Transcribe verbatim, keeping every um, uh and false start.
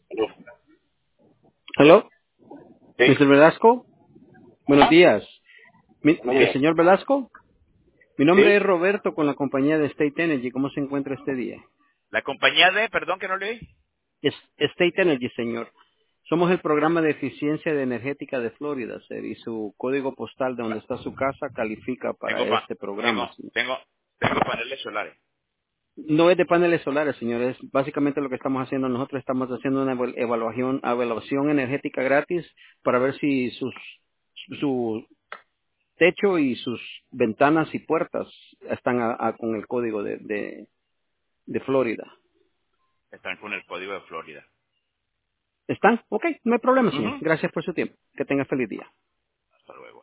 Aló. Hello, Sí. mister Velasco. Buenos Ajá. días. Mi- Buenos el días. señor Velasco. Mi nombre es Sí. Roberto con la compañía de State Energy. ¿Cómo se encuentra este día? La compañía de, perdón que no leí. Es State Energy, señor. Somos el programa de eficiencia de energética de Florida, sir, y su código postal de donde está su casa califica para Tengo, pa- este programa, tengo, señor. tengo, tengo paneles solares. No es de paneles solares, señor. Es básicamente lo que estamos haciendo. Nosotros estamos haciendo una eval- evaluación, evaluación energética gratis para ver si sus, su techo y sus ventanas y puertas están a- a- con el código de, de, de Florida. Están con el código de Florida. ¿Están? Ok, no hay problema, señor. Ujú. Gracias por su tiempo. Que tenga feliz día. Hasta luego.